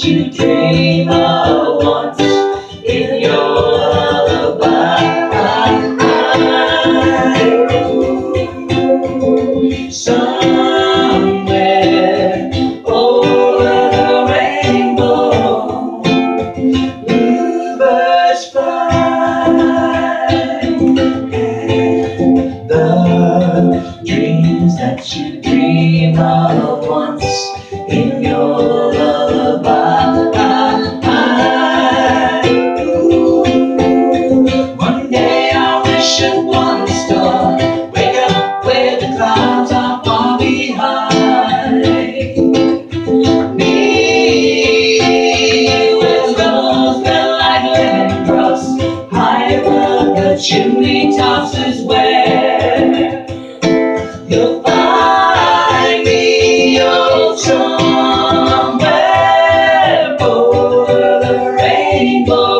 that you dream of once in your lullaby. Somewhere over the rainbow, bluebirds fly, and the dreams that you dream of once in your lullaby. One day I wish upon a star, wake up where the clouds are far behind me, where rose smell like lemon drops, high above the chimney tops is where you'll find me. Oh, somewhere over the rainbow,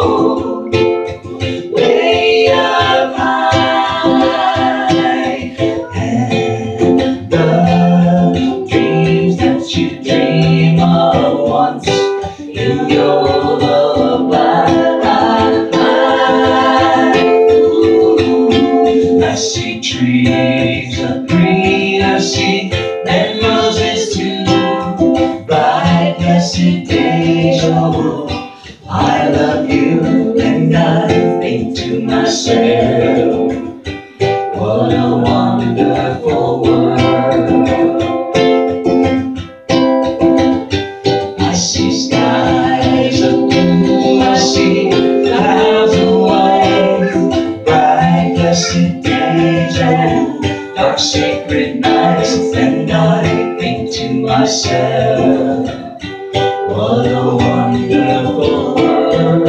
way up high, and the dreams that you dream of once in your lullaby. I see trees of green, I see red roses too, bright blessed deja vu. I love you and I think to myself, what a wonderful world. I see skies of blue, I see clouds of white, bright blessed deja vu, dark sacred nights, and I think to myself, what a wonderful world.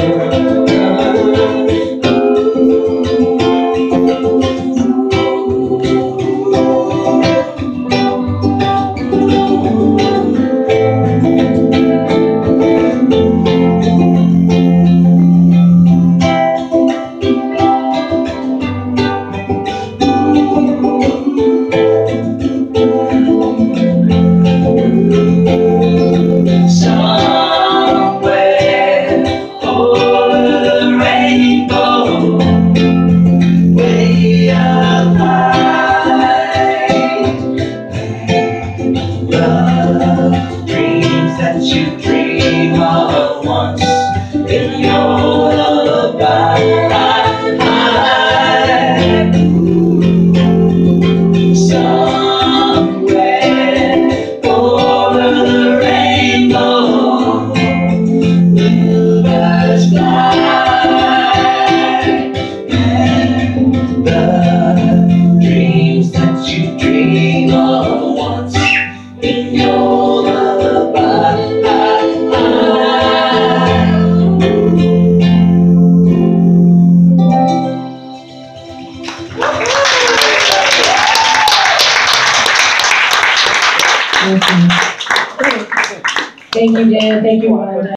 Somewhere over the rainbow, way up high, the dreams that you dream of once in your lullaby. Somewhere over the rainbow, bluebirds fly, and the dreams that you dream of once in your lullaby. Thank you, Dan. Thank you, Wanda.